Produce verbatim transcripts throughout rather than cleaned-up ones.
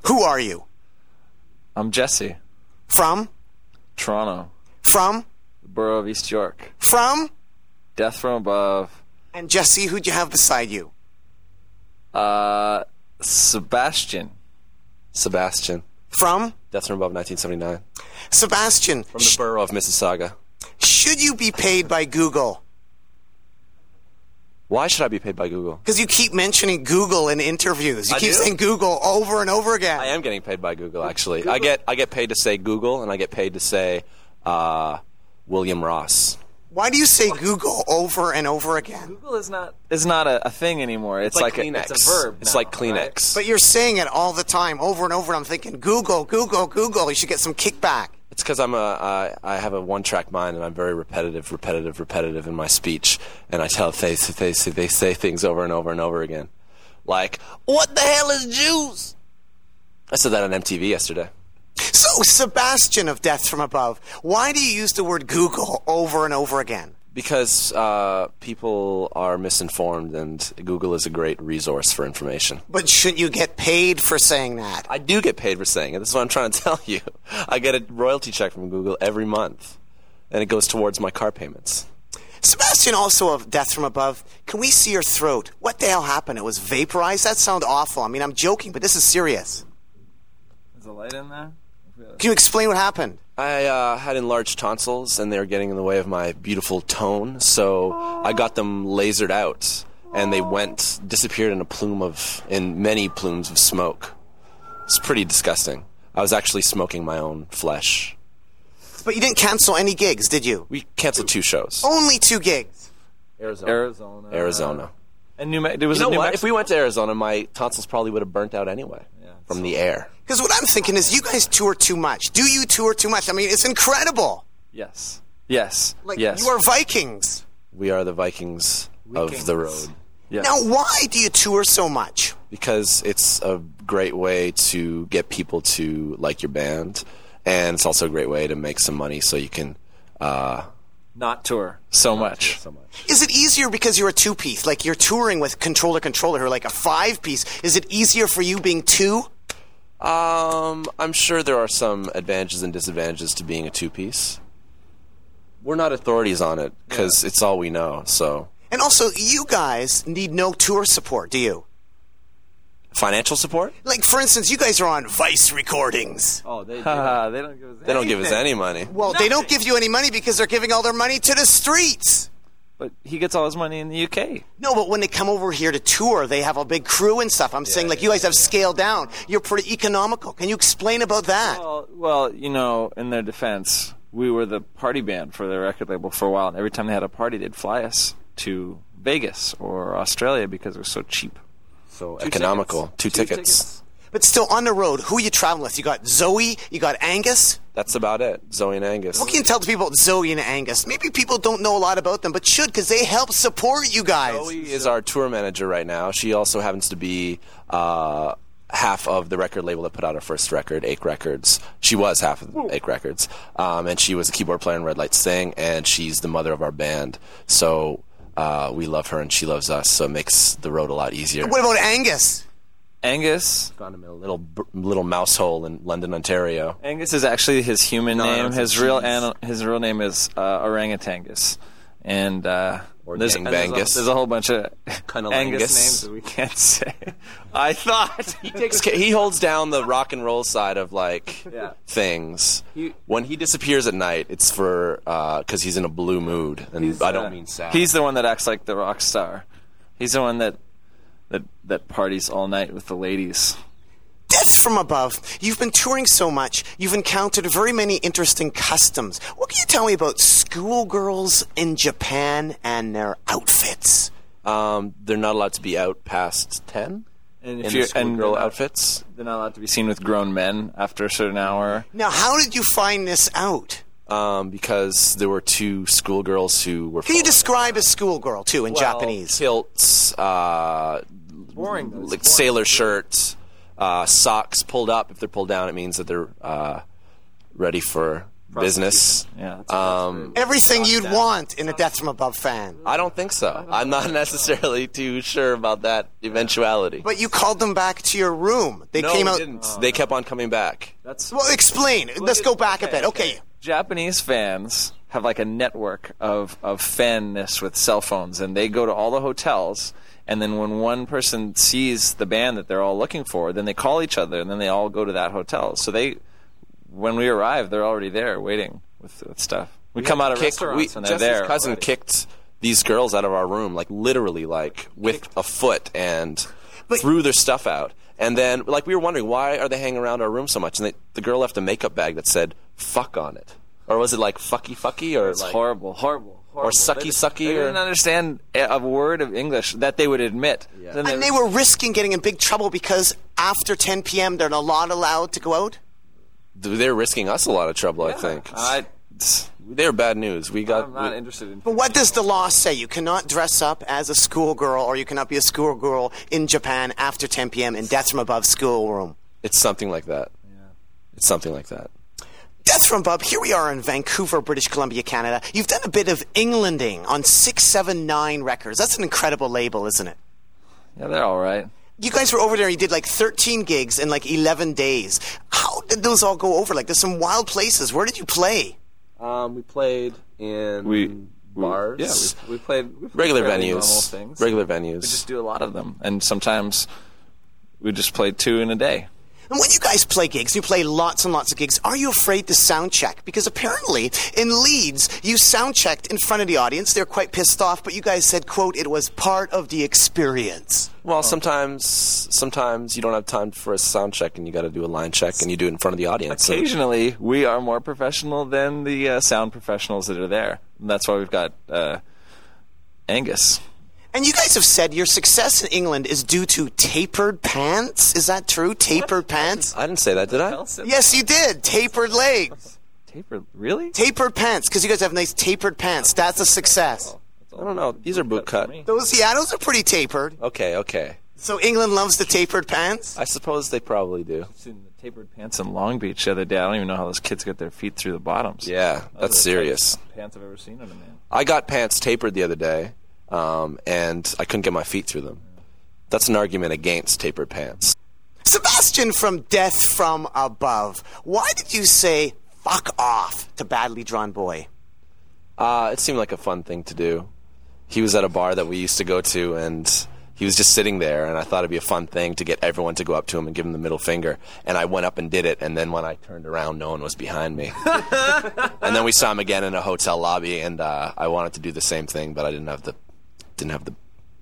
Who are you? I'm Jesse. From? Toronto. From? The borough of East York. From? Death from Above. And Jesse, who'd you have beside you? Uh, Sebastian. Sebastian. From? Death from Above, nineteen seventy-nine. Sebastian. From the borough of Mississauga. Should you be paid by Google? Why should I be paid by Google? Because you keep mentioning Google in interviews. You I keep do? saying Google over and over again. I am getting paid by Google, actually. Google? I get I get paid to say Google, and I get paid to say uh, William Ross. Why do you say Google over and over again? Google is not is not a, a thing anymore. It's, It's like, like Kleenex. a, it's a verb. It's now, like Kleenex. right? But you're saying it all the time, over and over, and I'm thinking, Google, Google, Google. You should get some kickback. It's because I'm a I, I have a one-track mind, and I'm very repetitive, repetitive, repetitive in my speech, and I tell they they they say things over and over and over again, like "What the hell is Jews?" I said that on M T V yesterday. So, Sebastian of Death from Above, why do you use the word Google over and over again? Because uh, people are misinformed, and Google is a great resource for information. But shouldn't you get paid for saying that? I do get paid for saying it. This is what I'm trying to tell you. I get a royalty check from Google every month, and it goes towards my car payments. Sebastian, also of Death from Above, can we see your throat? What the hell happened? It was vaporized? That sounds awful. I mean, I'm joking, but this is serious. Is a light in there? Can you explain what happened? I uh, had enlarged tonsils, and they were getting in the way of my beautiful tone, so I got them lasered out, and they went, disappeared in a plume of, in many plumes of smoke. It's pretty disgusting. I was actually smoking my own flesh. But you didn't cancel any gigs, did you? We canceled two shows. Only two gigs. Arizona. Arizona. Arizona. And New Me- there was You a know New what? Mexico. If we went to Arizona, my tonsils probably would have burnt out anyway Yeah, from the air. Because what I'm thinking is you guys tour too much. Do you tour too much? I mean, it's incredible. Yes. Yes. Like, yes. you are Vikings. We are the Vikings of the road. Yes. Now, why do you tour so much? Because it's a great way to get people to like your band, and it's also a great way to make some money so you can uh, not tour so much. so much. Is it easier because you're a two-piece? Like, you're touring with Controller Controller, who are like a five-piece. Is it easier for you being two? Um, I'm sure there are some advantages and disadvantages to being a two-piece. We're not authorities on it because yeah. it's all we know. So, and also, you guys need no tour support, do you? Financial support? Like, for instance, you guys are on Vice Recordings. Oh, they, they, don't, they don't give us. They don't give us any money. Well, Nothing. They don't give you any money because they're giving all their money to the streets. But he gets all his money in the U K. No, but when they come over here to tour, they have a big crew and stuff. I'm yeah, saying, like, yeah, you guys have scaled down. You're pretty economical. Can you explain about that? Well, well, you know, in their defense, we were the party band for their record label for a while. And every time they had a party, they'd fly us to Vegas or Australia because it was so cheap. So Two economical. Tickets. Two, Two tickets. tickets. But still, on the road, who are you traveling with? You got Zoe, you got Angus? That's about it. Zoe and Angus. What can you tell the people about Zoe and Angus? Maybe people don't know a lot about them, but should, because they help support you guys. Zoe is our tour manager right now. She also happens to be uh, half of the record label that put out our first record, Ache Records. She was half of Ache Records. Um, and she was a keyboard player in Red Light Sing, and she's the mother of our band. So uh, we love her, and she loves us, so it makes the road a lot easier. What about Angus? Angus found him in a little little mouse hole in London, Ontario. Angus is actually his human no, name. No, his real an- his real name is uh, Orangutangus, and uh, or there's, and there's, a, there's a whole bunch of Angus names that we can't say. I thought he takes ca- he holds down the rock and roll side of like yeah. things. He, when he disappears at night, it's for because uh, he's in a blue mood, and I don't uh, mean sad. He's the one that acts like the rock star. He's the one that that that parties all night with the ladies. Death from Above, you've been touring so much, you've encountered very many interesting customs. What can you tell me about schoolgirls in Japan and their outfits? Um, they're not allowed to be out past ten and in if the you're, schoolgirl and outfits. They're not allowed to be seen with grown men after a certain hour. Now, how did you find this out? Um, because there were two schoolgirls who were... Can you describe a schoolgirl, too, in well, Japanese? Kilts, uh, boring, like boring. sailor shirts, uh, socks pulled up. If they're pulled down, it means that they're uh, ready for business. Yeah. That's, Um, Everything you'd want in a Death from Above fan. I don't think so. I'm not necessarily too sure about that eventuality. But you called them back to your room. They no, came we out. didn't. They kept on coming back. that's Well, explain. Let's go back a bit. Okay. Japanese fans have like a network of of fanness with cell phones, and they go to all the hotels. And then when one person sees the band that they're all looking for, then they call each other, and then they all go to that hotel. So they, when we arrive, they're already there waiting with, with stuff. We, we come out of kicked, restaurants we, and they're Jesse's there. cousin already. kicked these girls out of our room, like literally, like with a foot, and But- threw their stuff out. And then, like, we were wondering, why are they hanging around our room so much? And they, the girl left a makeup bag that said "fuck" on it, or was it like "fucky fucky" or It's like horrible, horrible. or "sucky They- sucky"? They or didn't understand a a word of English that they would admit. Yeah. Then And they were risking getting in big trouble because after ten p.m. they're not allowed to go out? They're risking us a lot of trouble. I think I, they're bad news. We got. I'm not we- interested in. But what does the law say? You cannot dress up as a schoolgirl or you cannot be a schoolgirl in Japan after ten p.m. in Death from Above schoolroom. It's something like that. Yeah. It's something like that. Death from Above, here we are in Vancouver, British Columbia, Canada. You've done a bit of Englanding on six seven nine Records. That's an incredible label, isn't it? Yeah, they're all right. You guys were over there, you did like thirteen gigs in like eleven days. How did those all go over? Like, there's some wild places. Where did you play? Um, we played in We bars. Yeah, we, we played we played regular fairly venues. normal things. Regular We venues. just do a lot of them, and sometimes we just play two in a day. And when you guys play gigs, you play lots and lots of gigs, are you afraid to sound check? Because apparently, in Leeds, you sound checked in front of the audience. They're quite pissed off, but you guys said, quote, it was part of the experience. Well, sometimes sometimes you don't have time for a sound check, and you got to do a line check, and you do it in front of the audience. So- Occasionally, we are more professional than the uh, sound professionals that are there. And that's why we've got uh, Angus. And you guys have said your success in England is due to tapered pants. Is that true? Tapered pants? I didn't say that, did I? Yes, you did. Tapered legs. Tapered, really? Tapered pants, because you guys have nice tapered pants. That's a success. I don't know. These are boot cut. Those, yeah, those are pretty tapered. Okay, okay. So England loves the tapered pants? I suppose they probably do. I've seen the tapered pants in Long Beach the other day. I don't even know how those kids get their feet through the bottoms. Yeah, Those that's are the serious. tightest pants I've ever seen on a man. I got pants tapered the other day, um, and I couldn't get my feet through them. That's an argument against tapered pants. Sebastian from Death from Above, why did you say fuck off to Badly Drawn Boy? Uh, it seemed like a fun thing to do. He was at a bar that we used to go to, and he was just sitting there, and I thought it'd be a fun thing to get everyone to go up to him and give him the middle finger. And I went up and did it, and then when I turned around, no one was behind me. And then we saw him again in a hotel lobby, and uh, I wanted to do the same thing, but I didn't have the didn't have the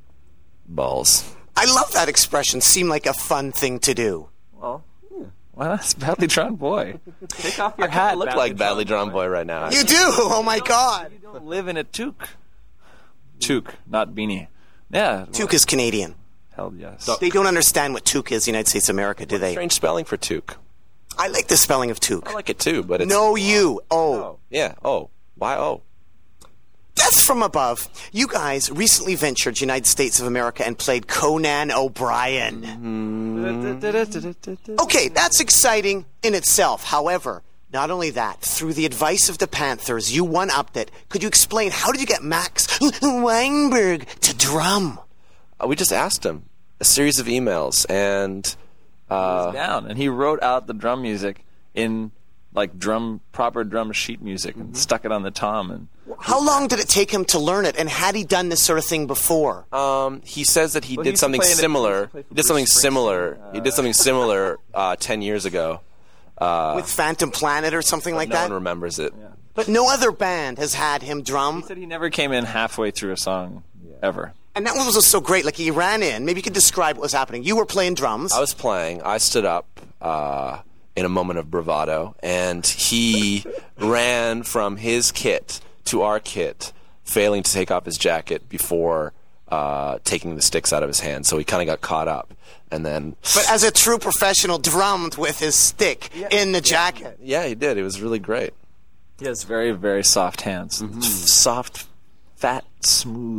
balls. I love that expression, seem like a fun thing to do. Well, yeah. Well, that's Badly Drawn Boy. Take off your hat. I look like Badly Drawn Boy right now. You do? Oh my god. You don't live in a toque. Toque, not beanie. Yeah. Toque is Canadian. Hell yes. They don't understand what toque is in the United States of America, do they? Strange spelling for toque. I like the spelling of toque. I like it too, but it's No, you. Oh. yeah. Oh, why? Oh, Death from Above, you guys recently ventured to the United States of America and played Conan O'Brien. Okay, that's exciting in itself. However, not only that, through the advice of the Panthers, you one-upped it. Could you explain, how did you get Max Weinberg to drum? uh, we just asked him a series of emails, and uh, down, and he wrote out the drum music in like drum proper drum sheet music and stuck it on the tom. And How long did it take him to learn it, and had he done this sort of thing before? um, he says that he Well, he did used to something play in the- he similar. used to play for He did something Bruce Springsteen, similar. He did something similar uh, ten years ago. With Phantom Planet or something like no that? one remembers it. But no other band has had him drum. he said he never came in halfway through a song ever. And that was so great. Like, he ran in. Maybe you could describe what was happening. You were playing drums. I was playing. I stood up uh, in a moment of bravado, and he ran from his kit to our kit, failing to take off his jacket before uh, taking the sticks out of his hand. So he kind of got caught up, and then. But as a true professional, drummed with his stick in the jacket. Yeah, he did. It was really great. He has very, very soft hands. Mm-hmm. Soft, fat, smooth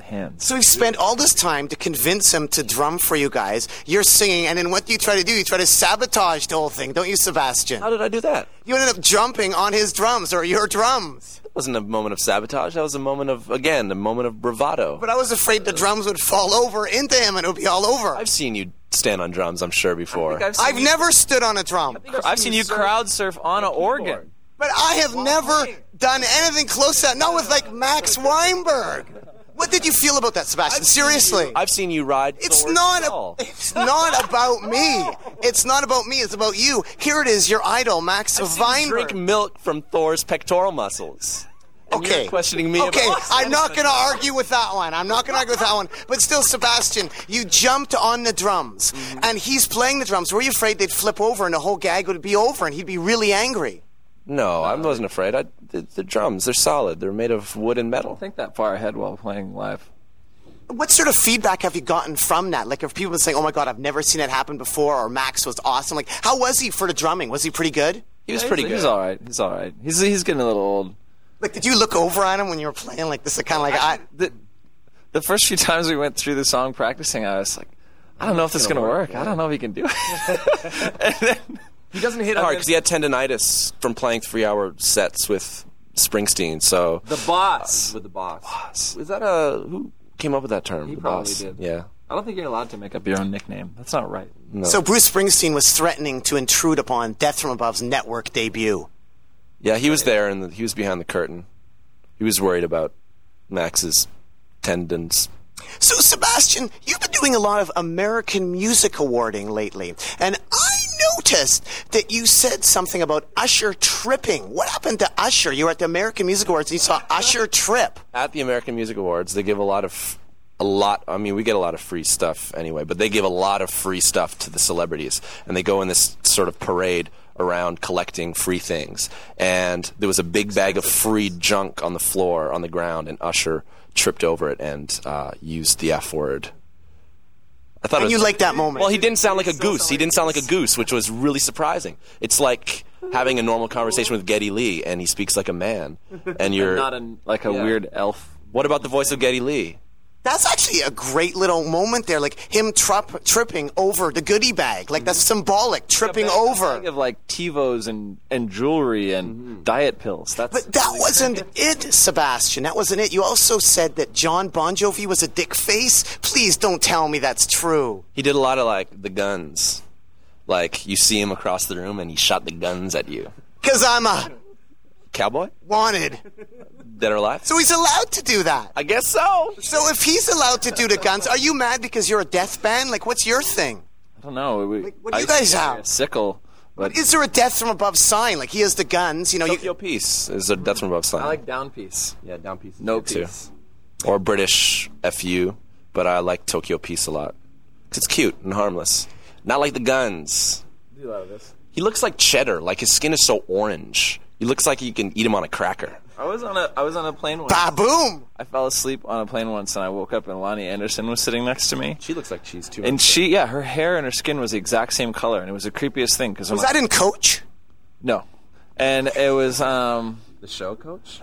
hands. So you spent all this time to convince him to drum for you guys. You're singing, and then what do you try to do? You try to sabotage the whole thing, don't you, Sebastian? How did I do that? You ended up jumping on his drums, or your drums. It wasn't a moment of sabotage. That was a moment of, again, a moment of bravado. But I was afraid the drums would fall over into him, and it would be all over. I've seen you stand on drums, I'm sure, before. I've, I've never stood on a drum. I've, I've seen you crowd surf on an organ. But I have never done anything close to that. Not with, like, Max Weinberg. What did you feel about that, Sebastian? Seriously. I've seen you ride It's Thor's not, skull. a, it's not about me. It's not about me. It's about you. Here it is, your idol, Max I've seen you Weinberg. drink milk from Thor's pectoral muscles. And Okay. You're questioning me Okay, about I'm not going to argue with that one. I'm not going to argue with that one. But still, Sebastian, you jumped on the drums, Mm-hmm. and he's playing the drums. Were you afraid they'd flip over and the whole gag would be over and he'd be really angry? No, I wasn't afraid. I, the, the drums, they're solid. They're made of wood and metal. Don't think that far ahead while playing live. What sort of feedback have you gotten from that? Like, if people been saying, oh my God, I've never seen it happen before, or Max was awesome. Like, how was he for the drumming? Was he pretty good? He was Yeah, pretty he's, good. He's all right. He's all right. He's he's getting a little old. Like, did you look over at him when you were playing? Like, this is kind of like, I, The, the first few times we went through the song practicing, I was like, I don't know if this is going to work. I don't know if he can do it. And then, He doesn't hit hard because he had tendonitis from playing three-hour sets with Springsteen. So the boss. With the boss. boss. Is that a who came up with that term? He the probably boss. did. Yeah. I don't think you're allowed to make up your own nickname. That's not right. No. So Bruce Springsteen was threatening to intrude upon Death from Above's network debut. Yeah, he was there and the, he was behind the curtain. He was worried about Max's tendons. So, Sebastian, you've been doing a lot of American music awarding lately, and I noticed that you said something about Usher tripping. What happened to Usher? You were at the American Music Awards and you saw Usher trip. At the American Music Awards, they give a lot of a lot. I mean, we get a lot of free stuff anyway, but they give a lot of free stuff to the celebrities, and they go in this sort of parade around collecting free things. And there was a big bag of free junk on the floor, on the ground, and Usher tripped over it and uh, used the F word. I thought And it was, you liked that moment. Well, he didn't sound like a goose. He didn't sound like a goose, which was really surprising. It's like having a normal conversation with Geddy Lee, and he speaks like a man. And you're Not a, like a Yeah. weird elf. What about the voice of Geddy Lee? That's actually a great little moment there, like him trup- tripping over the goodie bag. Like, that's symbolic, tripping Think over. of like TiVos and, and jewelry and diet pills. That's But that wasn't it, Sebastian. That wasn't it. You also said that John Bon Jovi was a dick face. Please don't tell me that's true. He did a lot of, like, the guns. Like, you see him across the room, and he shot the guns at you. Because I'm a Cowboy? wanted. Dead or alive? So he's allowed to do that. I guess so. So if he's allowed to do the guns, are you mad because you're a death band? Like, what's your thing? I don't know. We, what do you I- guys have? A sickle. But Is there a death from above sign? Like, he has the guns, you know. Tokyo You, Peace is a Death from Above sign. I like down piece. yeah, down piece. No too. piece. Or British F U, but I like Tokyo Peace a lot. 'Cause it's cute and harmless. Not like the guns. Do you love this? He looks like cheddar. Like, his skin is so orange. He looks like you can eat him on a cracker. I was on a I was on a plane once. ba-boom. I fell asleep on a plane once, and I woke up, and Lonnie Anderson was sitting next to me. She looks like cheese, too. And she, yeah, her hair and her skin was the exact same color, and it was the creepiest thing. Cause I'm Was like, that in Coach? no, and it was um, the show, Coach?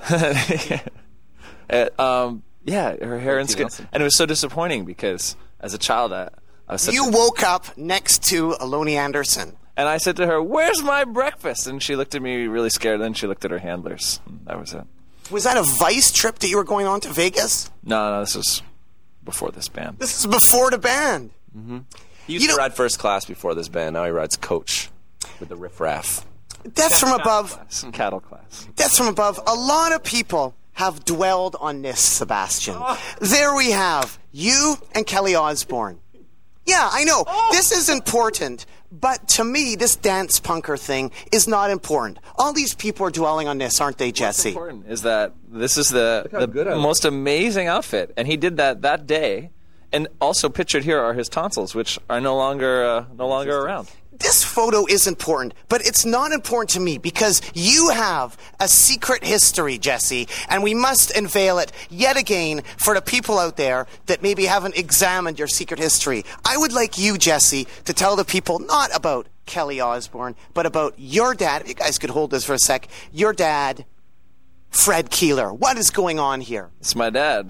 it, um, yeah, her hair and T. skin, Nelson. and it was so disappointing because as a child, I, I was such You a, woke up next to Aloni Anderson. and I said to her, "Where's my breakfast?" And she looked at me really scared. Then she looked at her handlers. And that was it. Was that a Vice trip that you were going on to Vegas? No, no, this was before this band. This is before the band. He used You to know- ride first class before this band. Now he rides Coach with the riffraff. Death from above. Class, cattle class. Death from above. A lot of people have dwelled on this, Sebastian. There we have you and Kelly Osbourne. Yeah, I know. This is important, but to me, this dance punker thing is not important. All these people are dwelling on this, aren't they, What's Jesse? important is that this is the, how good I the look. most amazing outfit, and he did that that day. And also pictured here are his tonsils, which are no longer uh, no longer around. This photo is important, but it's not important to me because you have a secret history, Jesse, and we must unveil it yet again for the people out there that maybe haven't examined your secret history. I would like you, Jesse, to tell the people not about Kelly Osbourne, but about your dad. If you guys could hold this for a sec. Your dad, Fred Keeler. What is going on here? It's my dad.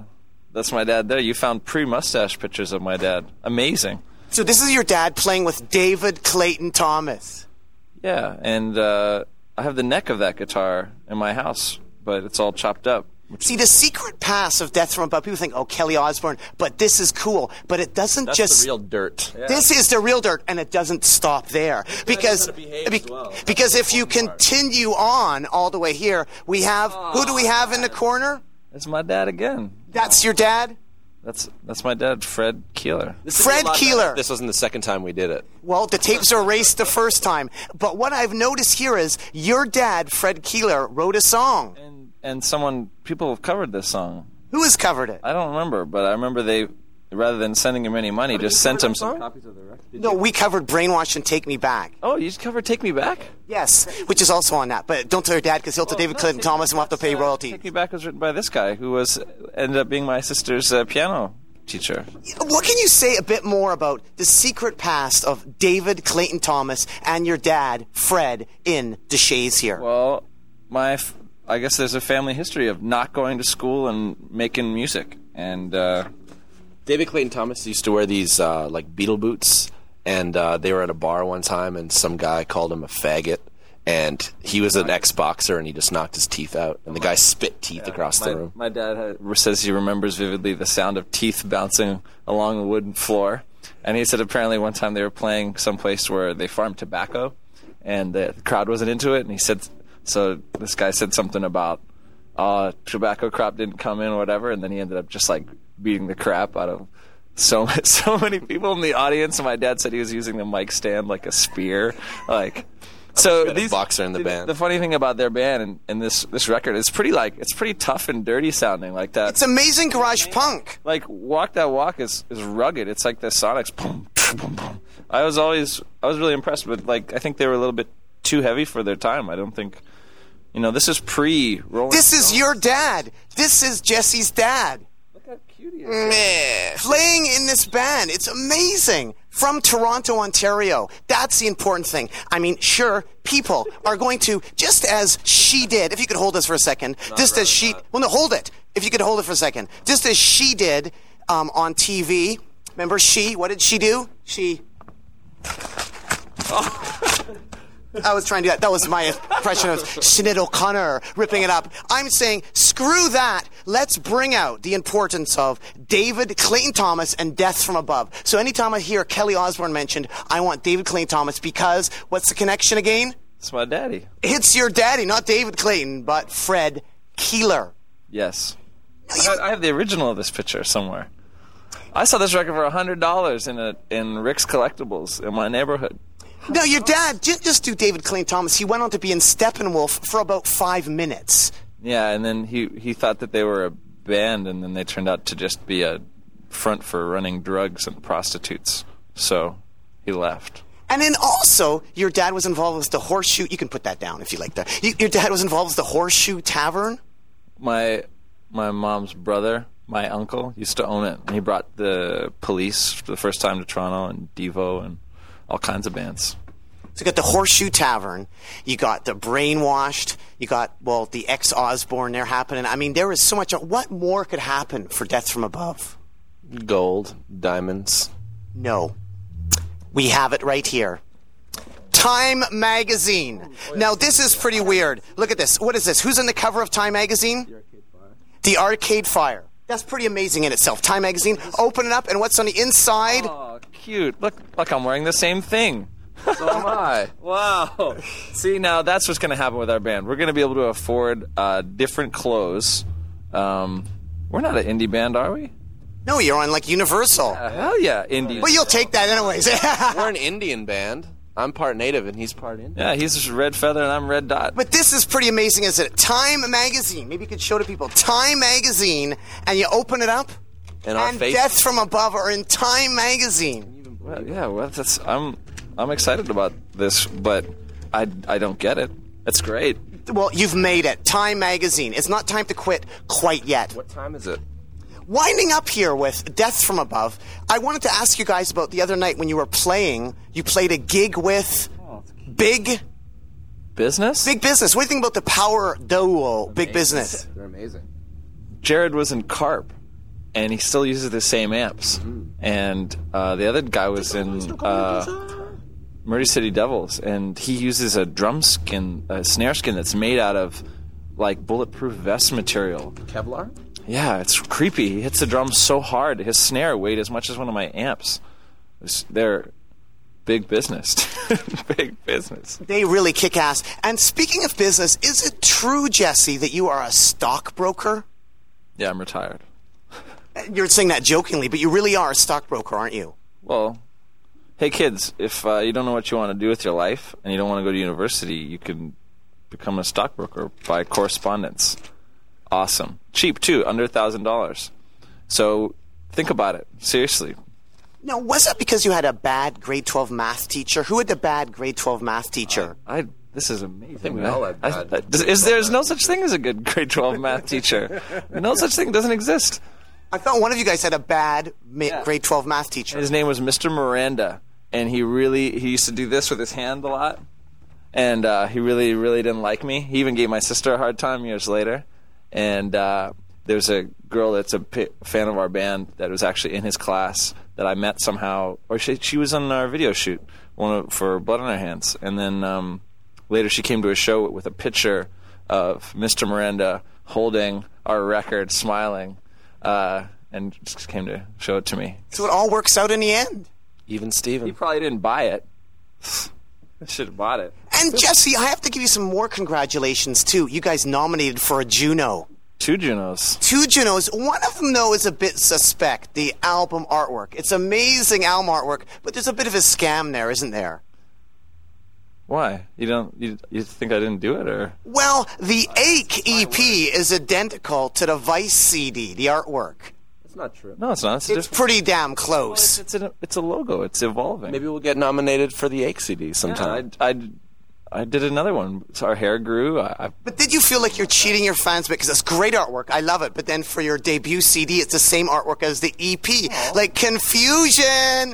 That's my dad there. You found pre-mustache pictures of my dad. Amazing. So this is your dad playing with David Clayton Thomas. Yeah, and uh, I have the neck of that guitar in my house, but it's all chopped up. See, the secret pass of Death from Above, people think, oh, Kelly Osbourne, but this is cool. But it doesn't That's just... the real dirt. Yeah. This is the real dirt, and it doesn't stop there. Because, be- well. because if you continue on all the way here, we have... Who do we have in the corner? It's my dad again. That's your dad? That's that's my dad, Fred Keeler. Fred Keeler. This wasn't the second time we did it. Well, the tapes are erased the first time. But what I've noticed here is your dad, Fred Keeler, wrote a song. And and someone, people have covered this song. Who has covered it? I don't remember, but I remember they, rather than sending him any money, just sent him some copies of the record. No, we covered Brainwash and Take Me Back. Oh, you just covered Take Me Back? Yes, which is also on that. But don't tell your dad because he'll tell David Clinton Thomas and we'll have to pay royalty. Take Me Back was written by this guy who was ended up being my sister's uh, piano teacher. What can you say a bit more about the secret past of David Clayton Thomas and your dad, Fred, in Deshays here? Well, my, f- I guess there's a family history of not going to school and making music. And uh, David Clayton Thomas used to wear these uh, like Beatle boots, and uh, they were at a bar one time, and some guy called him a faggot. And he was an ex-boxer, and he just knocked his teeth out. And the guy spit teeth yeah, across my, the room. My dad had, says he remembers vividly the sound of teeth bouncing along the wooden floor. And he said apparently one time they were playing someplace where they farmed tobacco, and the crowd wasn't into it. And he said, so this guy said something about, uh, tobacco crop didn't come in or whatever. And then he ended up just like beating the crap out of so so many people in the audience. And my dad said he was using the mic stand like a spear, like. So these boxer in the band. The funny thing about their band and, and this this record is pretty like it's pretty tough and dirty sounding like that. It's amazing garage punk. Like Walk That Walk is, is rugged. It's like the Sonics. Boom, boom, boom. I was always I was really impressed with like I think they were a little bit too heavy for their time. I don't think you know this is pre Rolling This is Stones. your dad. This is Jesse's dad. Look how cute he is. Meh. Playing in this band. It's amazing. From Toronto, Ontario. That's the important thing. I mean, sure, people are going to, just as she did, if you could hold this for a second, just as she, well, no, hold it. If you could hold it for a second. Just as she did um, on T V. Remember she, what did she do? She... Oh. I was trying to do that. That was my impression of Sinead O'Connor ripping it up. I'm saying, screw that. Let's bring out the importance of David Clayton Thomas and Death from Above. So anytime I hear Kelly Osbourne mentioned, I want David Clayton Thomas because, what's the connection again? It's my daddy. It's your daddy, not David Clayton, but Fred Keeler. Yes. I, I have the original of this picture somewhere. I saw this record for one hundred dollars in a in Rick's Collectibles in my neighborhood. No, your dad didn't just do David Clayton Thomas. He went on to be in Steppenwolf for about five minutes. Yeah, and then he, he thought that they were a band, and then they turned out to just be a front for running drugs and prostitutes. So he left. And then also, your dad was involved with the Horseshoe. You can put that down if you like that. You, your dad was involved with the Horseshoe Tavern. My my mom's brother, my uncle, used to own it. And he brought the Police for the first time to Toronto, and Devo, and all kinds of bands. So you got the Horseshoe Tavern, you got the Brainwashed, you got, well, the ex-Osbourne there happening. I mean, there is so much. What more could happen for Death from Above? Gold, diamonds. No. We have it right here. Time Magazine. Now, this is pretty weird. Look at this. What is this? Who's on the cover of Time Magazine? The Arcade Fire. The Arcade Fire. That's pretty amazing in itself. Time Magazine. Open it up, and what's on the inside? Oh, cute. Look, look, I'm wearing the same thing. So am I. Wow. See, now that's what's going to happen with our band. We're going to be able to afford uh, different clothes. Um, we're not an indie band, are we? No, you're on, like, Universal. Uh, hell yeah, indie. Well, you'll take that anyways. We're an Indian band. I'm part native, and he's part Indian. Yeah, he's Red Feather, and I'm Red Dot. But this is pretty amazing, isn't it? Time Magazine. Maybe you could show to people. Time Magazine, and you open it up, and, our and face- Death from Above are in Time Magazine. Well, yeah, well, that's I'm I'm excited about this, but I I don't get it. That's great. Well, you've made it. Time Magazine. It's not time to quit quite yet. What time is it? Winding up here with Death from Above, I wanted to ask you guys about the other night when you were playing. You played a gig with Big Business? Big Business. What do you think about the power duo, Big Business? They're amazing. Jared was in Carp. and he still uses the same amps. And uh, the other guy was in uh, Murray City Devils, and he uses a drum skin, a snare skin that's made out of like bulletproof vest material. Kevlar? Yeah, it's creepy. He hits the drums so hard. His snare weighed as much as one of my amps. It's, they're big business. Big business. They really kick ass. And speaking of business, is it true, Jesse, that you are a stockbroker? Yeah, I'm retired. You're saying that jokingly, but you really are a stockbroker, aren't you? Well, hey kids, if uh, you don't know what you want to do with your life and you don't want to go to university, you can become a stockbroker by correspondence. Awesome. Cheap, too, under one thousand dollars. So think about it. Seriously. Now, was that because you had a bad grade twelve math teacher? Who had the bad grade twelve math teacher? I, this is amazing. I think we all had bad I, I, does, is There's no such thing as a good grade twelve math teacher. No such thing doesn't exist. I thought one of you guys had a bad ma- Yeah. grade twelve math teacher. His name was Mister Miranda, and he really, he used to do this with his hand a lot, and uh, he really, really didn't like me. He even gave my sister a hard time years later. And uh, there's a girl that's a p- fan of our band that was actually in his class that I met somehow, or she, she was on our video shoot one of, for Blood on Her Hands. And then um, later she came to a show with a picture of Mister Miranda holding our record, smiling, uh, and just came to show it to me. So it all works out in the end. Even He Steven. probably didn't buy it. I should have bought it. And Jesse, I have to give you some more congratulations, too. You guys nominated for a Juno. Two Junos. Two Junos. One of them, though, is a bit suspect, the album artwork. It's amazing album artwork, but there's a bit of a scam there, isn't there? Why? You don't? You, you think I didn't do it, or? Well, the Ache E P is identical to the Vice C D, the artwork. That's not true. No, it's not. It's, a It's different- pretty damn Well, it's, close. it's, a, it's a logo. It's evolving. Maybe we'll get nominated for the Ache C D sometime. Yeah, I, I, I did another one. So our hair grew. I, I, But did you feel like you're cheating your fans because it's great artwork? I love it. But then for your debut C D, it's the same artwork as the E P. Like confusion.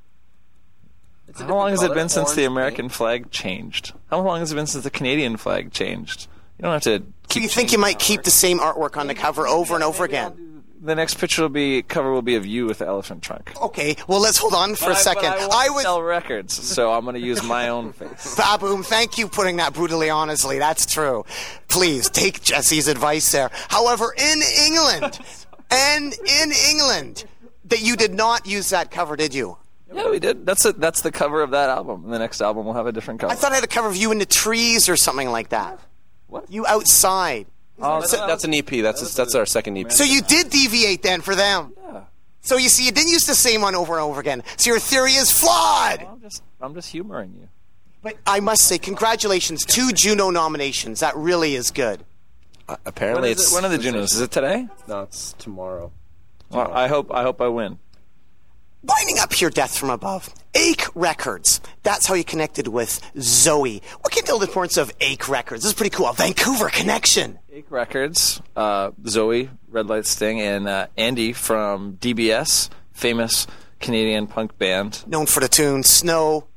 how long has it been since the American flag changed? How long has it been since the Canadian flag changed? You don't have to Do keep. you think you might keep the same artwork on the cover over and over again? The next picture will be cover will be of you with the elephant trunk. Okay, well, let's hold on for But a I- second. but I, I won't would. sell records, so I'm going to use my own face. Baboom, thank you putting that brutally honestly. That's true. Please take Jesse's advice there. However, in England, and in England, that you did not use that cover, did you? Yeah, we did. That's a, That's the cover of that album. And the next album will have a different cover. I thought I had a cover of you in the trees or something like that. What? You outside. Oh, That's, that's an E P. That's that's our second E P. So you did deviate then for them. Yeah. So you see, you didn't use the same one over and over again. So your theory is flawed. I'm just, I'm just humoring you. But I must say, congratulations, two Juno nominations. That really is good. Uh, apparently, When, is it's it, when are the Junos? Is it today? No, it's tomorrow. Well, I hope I hope I win. Winding up here, Death from Above. Ache Records. That's how you connected with Zoe. What can you tell the importance of Ache Records? This is pretty cool. A Vancouver connection. Ache Records, uh, Zoe, Red Light Sting, and uh, Andy from D B S, famous Canadian punk band. Known for the tune Snow.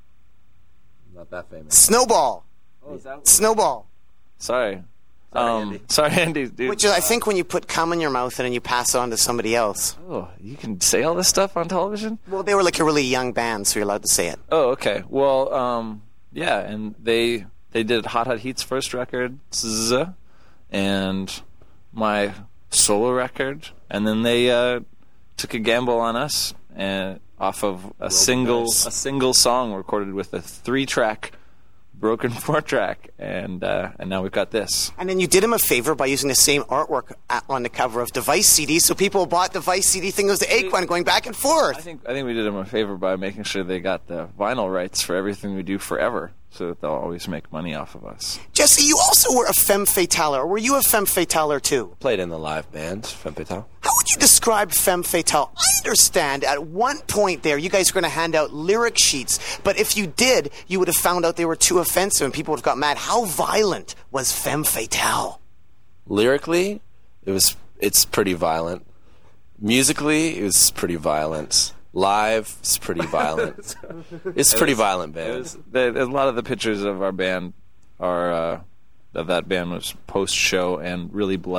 Not that famous. Snowball. Oh, is that Snowball. Sorry. Sorry, um, Andy. Sorry, Andy. Dude. Which is, I think, when you put cum in your mouth and then you pass it on to somebody else. Oh, you can say all this stuff on television? Well, they were like a really young band, so you're allowed to say it. Oh, okay. Well, um, yeah, and they they did Hot Hot Heat's first record, Zzz, and my solo record, and then they uh, took a gamble on us and off of a single dice. a single song recorded with a three track broken four track, and uh, and now we've got this. And then you did him a favor by using the same artwork at, on the cover of the Vice C D, so people bought the Vice C D thing. It was the Ache one going back and I forth. think I think we did them a favor by making sure they got the vinyl rights for everything we do forever, so that they'll always make money off of us. Jesse, you also were a femme fatale, or were you a femme fatale too? Played in the live band, Femme Fatale. How would you describe femme fatale? I understand at one point there you guys were going to hand out lyric sheets, but if you did, you would have found out they were too offensive and people would have got mad. How violent was femme fatale? Lyrically, it was it's pretty violent. Musically, it was pretty violent. Live, it's pretty violent. It's pretty violent, It band. was, the, a lot of the pictures of our band are uh, of that band was post show and really bloody.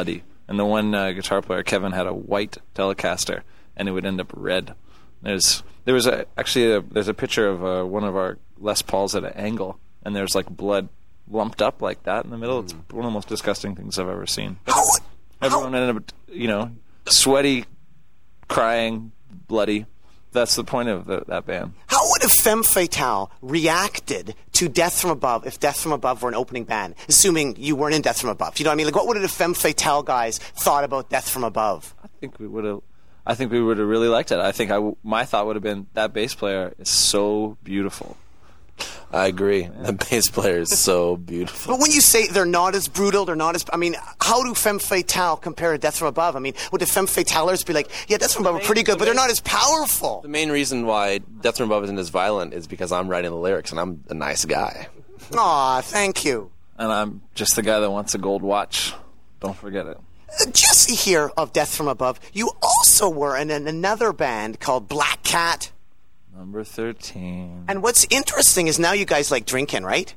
And the one uh, guitar player, Kevin, had a white Telecaster, and it would end up red. There's there was a, actually a, there's a picture of uh, one of our Les Pauls at an angle, and there's like blood lumped up like that in the middle. Mm. It's one of the most disgusting things I've ever seen. How, Everyone how, ended up, you know, sweaty, crying, bloody. That's the point of the, that band. How would a Femme Fatale reacted to Death from Above if Death from Above were an opening band, assuming you weren't in Death from Above? You know what I mean? Like, what would the Femme Fatale guys thought about Death from Above? I think we would have. I think we would have really liked it. I think I w- my thought would have been that bass player is so beautiful. I agree. Yeah. The bass player is so beautiful. But when you say they're not as brutal, they're not as... I mean, how do Femme Fatale compare to Death from Above? I mean, would the Femme Fatalers be like, yeah, Death from Above are pretty good, but they're not as powerful? The main reason why Death from Above isn't as violent is because I'm writing the lyrics, and I'm a nice guy. Aw, thank you. And I'm just the guy that wants a gold watch. Don't forget it. Uh, Jesse here of Death from Above, you also were in an, another band called Black Cat. Number thirteen. And what's interesting is now you guys like drinking, right?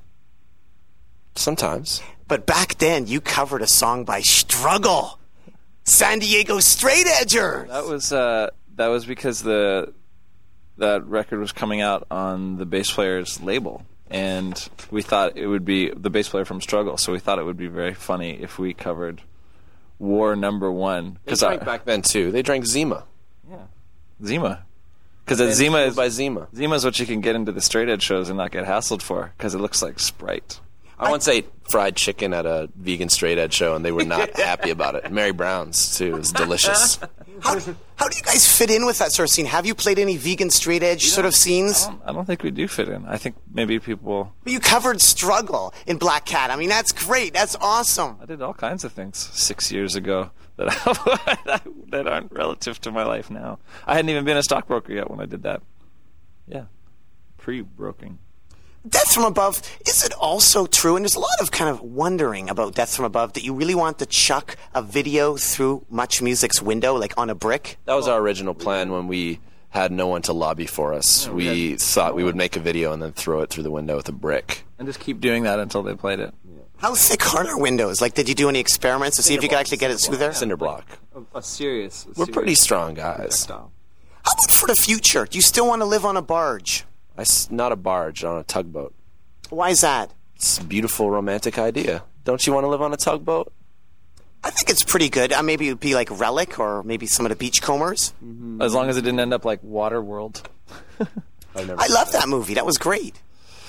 Sometimes. But back then, you covered a song by Struggle, San Diego Straight Edgers. That was uh, that was because the that record was coming out on the bass player's label, and we thought it would be the bass player from Struggle. So we thought it would be very funny if we covered War Number One. They drank I, back then too. They drank Zima. Yeah, Zima. Because Zima is by Zima. Zima is what you can get into the straight edge shows and not get hassled for, because it looks like Sprite. I, I once ate fried chicken at a vegan straight edge show, and they were not happy about it. Mary Brown's too. It was delicious. How, how do you guys fit in with that sort of scene? Have you played any vegan straight edge sort of scenes? I don't, I don't think we do fit in. I think maybe people... But you covered Struggle in Black Cat. I mean, that's great. That's awesome. I did all kinds of things six years ago that I, that aren't relative to my life now. I hadn't even been a stockbroker yet when I did that. Yeah, pre-broking. Death from Above, is it also true, and there's a lot of kind of wondering about Death from Above, that you really want to chuck a video through Much Music's window, like on a brick? That was our original plan when we had no one to lobby for us. Yeah, we we thought we would make a video and then throw it through the window with a brick. And just keep doing that until they played it. Yeah. How thick are their windows? Like, did you do any experiments to see if you could actually get it through there? Cinder block. A, a serious. A We're serious pretty strong guys. Projectile. How about for the future? Do you still want to live on a barge? I, not a barge, on a tugboat. Why is that? It's a beautiful, romantic idea. Don't you want to live on a tugboat? I think it's pretty good. Uh, maybe it would be like Relic or maybe some of the Beachcombers. Mm-hmm. As long as it didn't end up like Waterworld. I love that movie. That was great.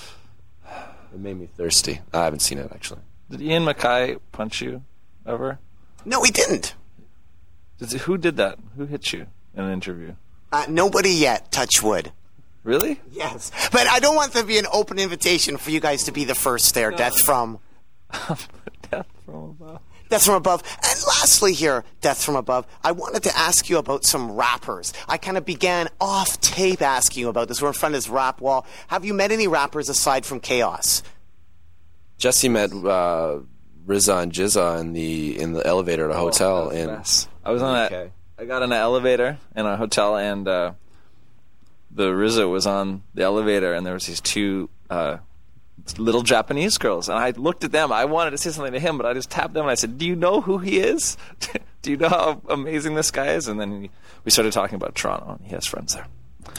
It made me thirsty. I haven't seen it, actually. Did Ian MacKaye punch you ever? No, he didn't. Did, who did that? Who hit you in an interview? Uh, nobody yet, touch wood. Really? Yes. But I don't want there to be an open invitation for you guys to be the first there. No. Death from... Death from Above. Death from Above. And lastly here, Death from Above, I wanted to ask you about some rappers. I kind of began off tape asking you about this. We're in front of this rap wall. Have you met any rappers aside from Chaos? Jesse met uh, R Z A and Jizza in the in the elevator at a hotel. Oh, in I was on a, I got in an elevator in a hotel, and uh, the R Z A was on the elevator, and there was these two uh, little Japanese girls, and I looked at them. I wanted to say something to him, but I just tapped them and I said, "Do you know who he is? Do you know how amazing this guy is?" And then we started talking about Toronto, and he has friends there.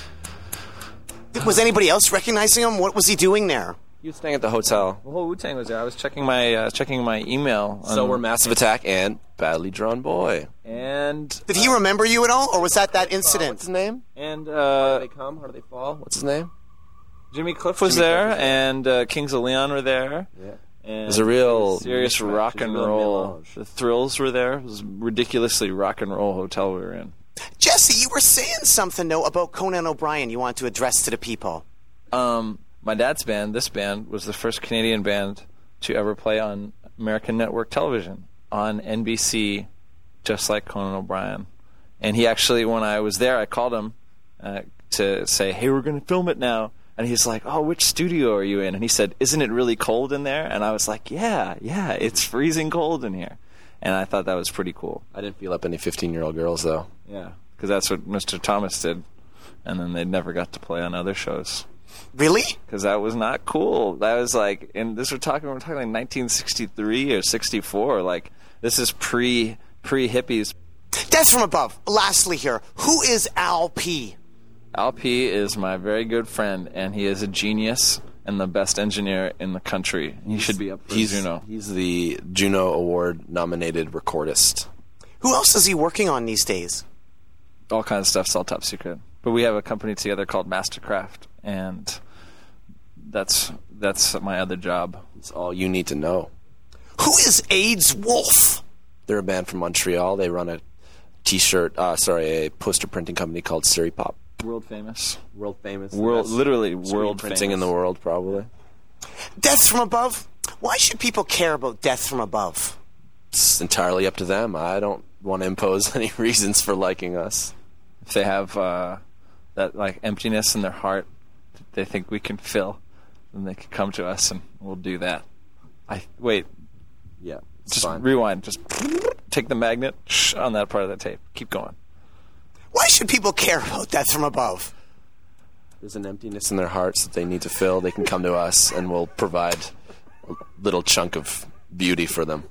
Was anybody else recognizing him? What was he doing there? He was staying at the hotel. The whole Wu-Tang was there. I was checking my uh, checking my email. So were Massive Attack and Badly Drawn Boy. And did he remember you at all, or was that that incident? Uh, what's his name? And uh, how do they come? How do they fall? What's his name? Jimmy Cliff was Jimmy there, Cliff was there. and uh, Kings of Leon were there. Yeah. And it was a real serious mismatch. rock and real roll. melange. The Thrills were there. It was a ridiculously rock and roll hotel we were in. Jesse, you were saying something though about Conan O'Brien. You want to address to the people. Um. My dad's band, this band, was the first Canadian band to ever play on American network television, on N B C, just like Conan O'Brien. And he actually, when I was there, I called him uh, to say, "Hey, we're going to film it now." And he's like, "Oh, which studio are you in?" And he said, "Isn't it really cold in there?" And I was like, "Yeah, yeah, it's freezing cold in here." And I thought that was pretty cool. I didn't feel up any fifteen-year-old girls, though. Yeah, because that's what Mister Thomas did. And then they never got to play on other shows. Really? Because that was not cool. That was like, and this we're talking, we're talking like nineteen sixty-three or sixty-four. Like, this is pre pre-hippies. Death from Above. Lastly here, who is Al P? Al P is my very good friend, and he is a genius and the best engineer in the country. He should be up for He's, Juno. he's the Juno Award-nominated recordist. Who else is he working on these days? All kinds of stuff's all top secret. But we have a company together called Mastercraft, and that's that's my other job. It's all you need to know. Who is AIDS Wolf? They're a band from Montreal. They run a T-shirt, uh, sorry, a poster printing company called Siri Pop. World famous. World famous. World, literally Screen world printing famous. in the world, probably. Death from Above? Why should people care about Death from Above? It's entirely up to them. I don't want to impose any reasons for liking us. If they have uh, that like emptiness in their heart that they think we can fill, then they can come to us and we'll do that. I wait. Yeah, it's Just fine. rewind. Just take the magnet shh, on that part of the tape. Keep going. Why should people care about Death from Above? There's an emptiness in their hearts that they need to fill. They can come to us, and we'll provide a little chunk of beauty for them.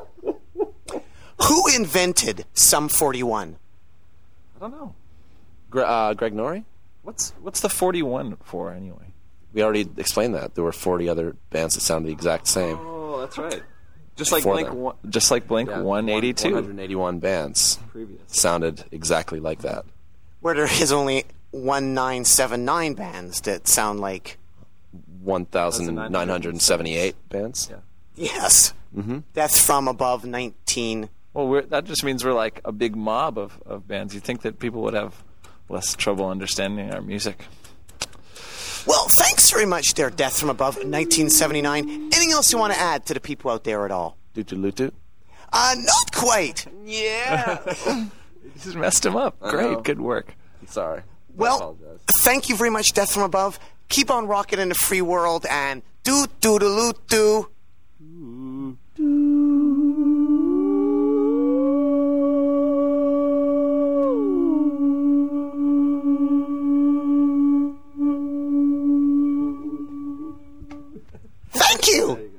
Who invented Sum forty-one? I don't know. Gre- uh, Greg Norrie? What's what's the forty-one for anyway? We already explained that. There were forty other bands that sounded the exact same. Oh, that's right. Just like For Blink, them. one, just like Blink Yeah, one eighty-two. one hundred eighty-one bands Previous. sounded exactly like that. Where there is only one nine seven nine bands that sound like... one thousand nine hundred seventy-eight bands. Yeah. Yes. Mm-hmm. Death from Above nineteen... Well, we're, that just means we're like a big mob of, of bands. You'd think that people would have less trouble understanding our music. Well, thanks very much there, Death from Above nineteen seventy-nine. Anything else you want to add to the people out there at all? Doot-doot-loot-doot. Uh, not quite. Yeah. You just messed him up. I Great. know. Good work. Sorry. I Well, apologize. thank you very much, Death from Above. Keep on rocking in the free world, and doot-doot-a-loot-doo. Thank you.